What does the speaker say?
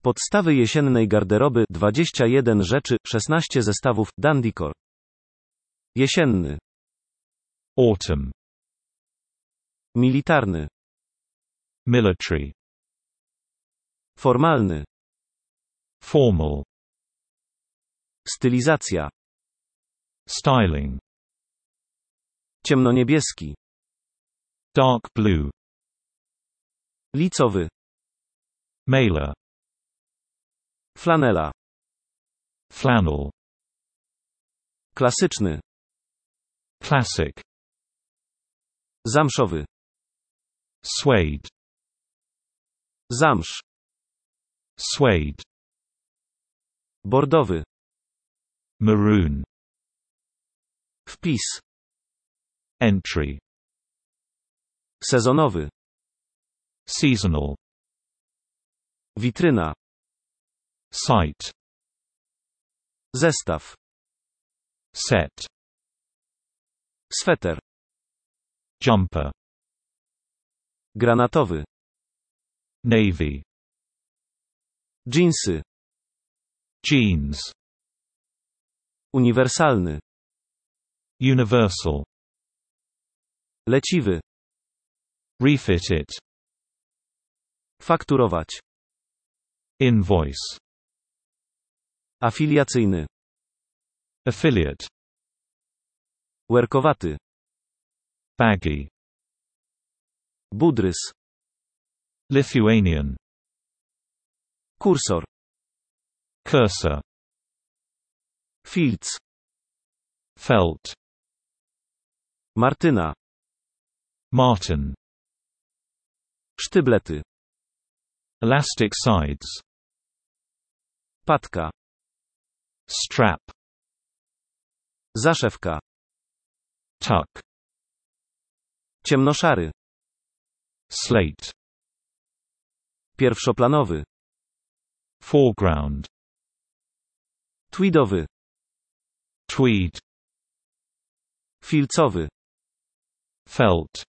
Podstawy jesiennej garderoby 21 rzeczy, 16 zestawów, Dandicor. Jesienny. Autumn. Militarny. Military. Formalny. Formal. Stylizacja. Styling. Ciemnoniebieski. Dark blue. Licowy. Mailer. Flanela. Flannel. Klasyczny. Classic. Zamszowy. Suede. Zamsz. Suede. Bordowy. Maroon. Wpis. Entry. Sezonowy. Seasonal. Witryna. Site. Zestaw. Set. Sweter. Jumper. Granatowy. Navy. Dżinsy. Jeans. Uniwersalny. Universal. Leciwy. Refit it. Fakturować. Invoice. Afiliacyjny. Affiliate. Łerkowaty. Baggy. Budrys. Lithuanian. Kursor. Cursor. Filc. Felt. Martyna. Martin. Sztyblety. Elastic sides. Patka. Strap. Zaszewka. Tuck. Ciemnoszary. Slate. Pierwszoplanowy. Foreground. Tweedowy. Tweed. Filcowy. Felt.